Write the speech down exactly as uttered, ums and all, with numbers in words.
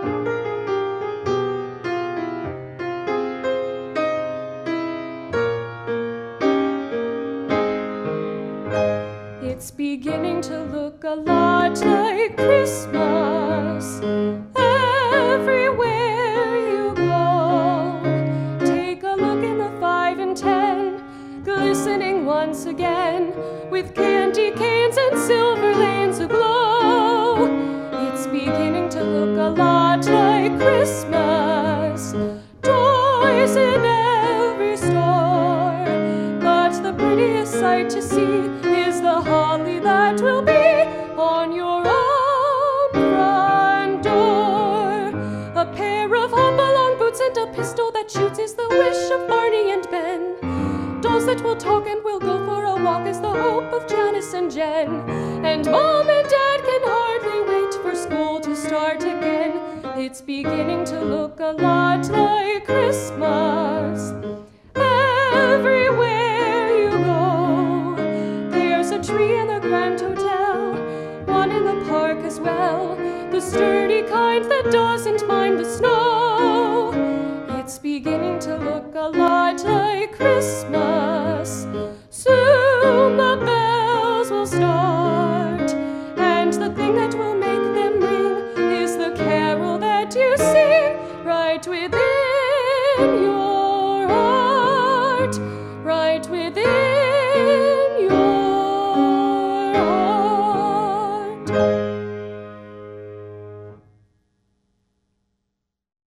It's beginning to look a lot like Christmas everywhere you go. Take a look in the five and ten, glistening once again with candy canes and silver lanes aglow. It's beginning to look a lot like Christmas, toys in every store. But the prettiest sight to see is the holly that will be on your own front door. A pair of hop-along boots and a pistol that shoots is the wish of Barney and Ben. Dolls that will talk and will go for a walk is the hope of Janice and Jen. And Mom and Dad can hardly wait for school to start again. It's beginning to look a lot like Christmas everywhere you go. There's a tree in the Grand Hotel, one in the park as well, the sturdy kind that doesn't mind the snow. It's beginning to look a lot like Christmas